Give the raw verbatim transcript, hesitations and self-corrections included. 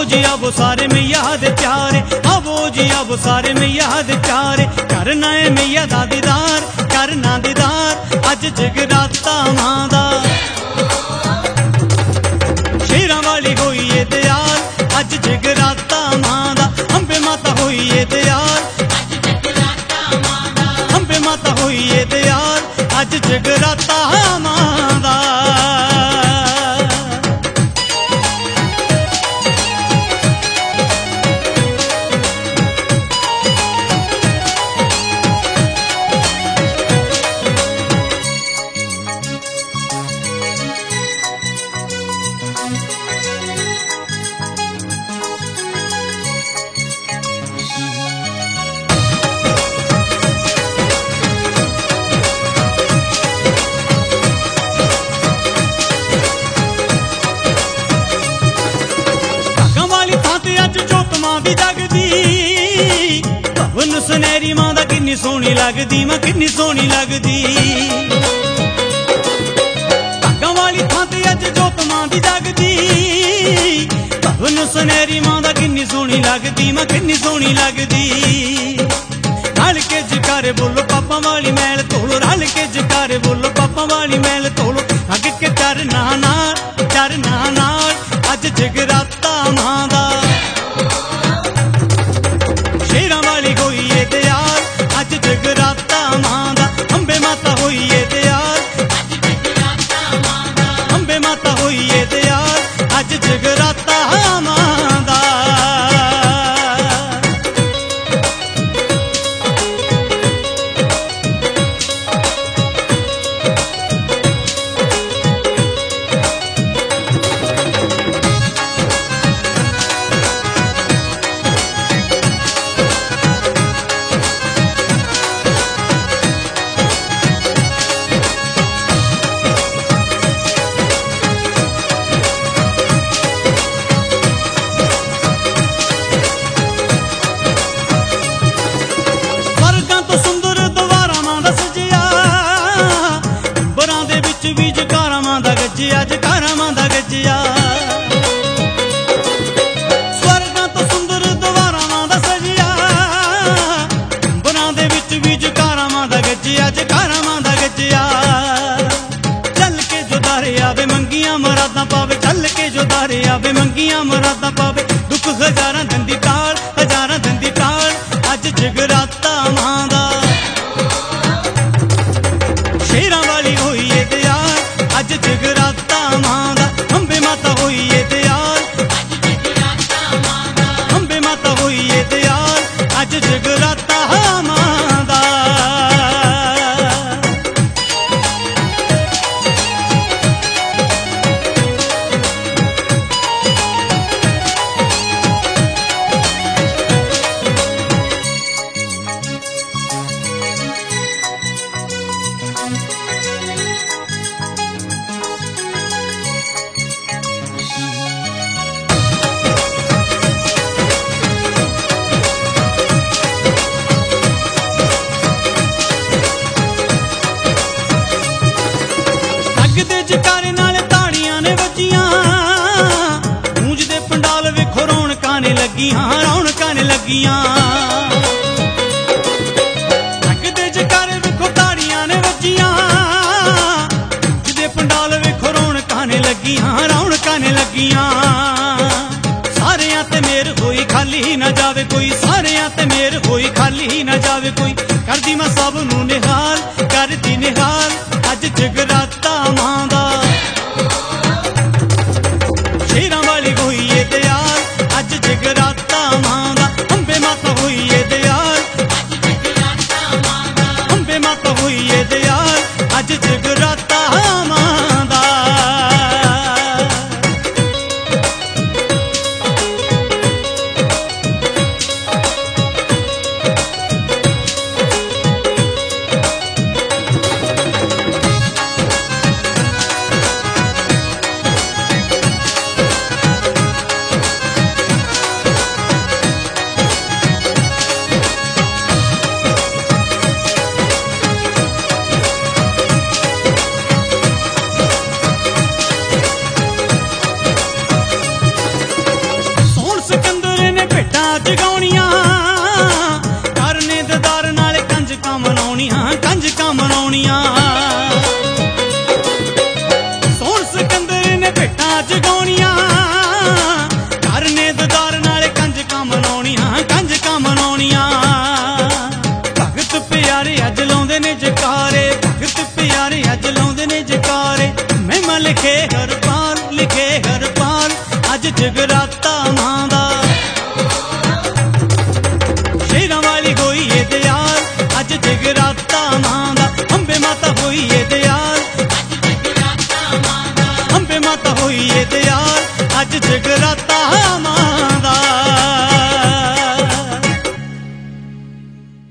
जी आवो सारे मैया दे प्यारे, आवो जी आवो सारे मैया दे प्यारे। करना है मैया दा दीदार, करना दीदार अज जगराता मां दा। शेरां वाली होई ए दयाल, अज जगराता मां दा। अंबे माता होई ए दयाल, अंबे माता होई ए दयाल, अज जगराता मां दा। सुनहरी मां दा किन्नी सोहनी लगदी, मां किन्नी सोहनी लगदी। भागां वाली थां ते अज जोत मां दी जगदी, भवन सुनहरी मां दा किन्नी सोहनी लगदी, मां किन्नी सोहनी लगदी। रल के जकारे बोलो पापां वाली मैल धोलो, रल के जकारे बोलो पापां वाली मैल धोलो। अग के चरना नाल, चरना नाल अज जगराता मां दा। शेरां वाली होई ए दयाल, अज जगराता मां दा। अंबे माता होई ए दयाल, अंबे माता होई ए दयाल, अज जगराता मां दा। गज्जिया जकारा मां दा गज्जिया, स्वर्गां तो सुंदर द्वारा मां दा सजिया। बना दे विच भी जकारा मां दा गज्जिया, जकारा मां दा गज्जिया। चल के जो दारे आवे मंगियां मुरादां पावे, चल के जो दारे आवे मंगियां मुरादां पावे। दुख हजारां दंदी टाल, हजारां दंदी टाल अज जगराता मां दा। शेरां वाली होई ए दयाल, अज जगराता मां दा। अंबे माता होई ए दयाल, अंबे माता होई ए दयाल, अज जगराता मां दा। जकारे नाले ताड़ियां ने वजियां, गूंजदे पंडाल वेखो रौनकां ने लगियां, रौनकां ने लगियां। लगदे जकारे वेखो ताड़ियां ने वजियां, गूंजदे पंडाल वेखो रौनकां ने लगियां, रौनकां ने लगियां। सारियां ते मेर होई खाली ना जावे कोई, सारियां ते मेर होई खाली ना जावे कोई। करदी मैं सब नूं निहाल, करदी निहाल अज जगराता मां दा। शेरां वाली होई ए दयाल, अज जगराता मां दा। अंबे माता होई ए दयाल, अंबे माता होई ए दयाल, अज जगराता मां दा। ਮਨਾਉਣੀਆਂ ਕਰਨੇ ਦਦਾਰ ਨਾਲੇ ਕੰਜਕਾਂ ਮਨਾਉਣੀਆਂ ਕੰਜਕਾਂ ਮਨਾਉਣੀਆਂ ਭਗਤ ਪਿਆਰੇ ਅੱਜ ਲਾਉਂਦੇ ਨੇ ਜਕਾਰੇ ਭਗਤ ਪਿਆਰੇ ਅੱਜ ਲਾਉਂਦੇ ਨੇ ਜਕਾਰੇ ਮਹਿਮਾ ਲਿਖੇ ਹਰਪਾਲ ਲਿਖੇ ਹਰਪਾਲ ਅੱਜ ਜਗਰਾਤਾ ਮਾਂ ਦਾ ਸ਼ੇਰਾਂ ਵਾਲੀ ਹੋਈ ਏ ਦਿਆਲ ਅੱਜ ਜਗਰਾਤਾ ਮਾਂ ਦਾ ਅੰਬੇ ਮਾਤਾ ਹੋਈ ਏ ਦਿਆਲ ਅੱਜ ਜਗਰਾਤਾ ਮਾਂ ਦਾ ਅੰਬੇ ਮਾਤਾ ਹੋਈ ਏ ਦਿਆਲ ਅੱਜ ਜਗਰਾਤਾ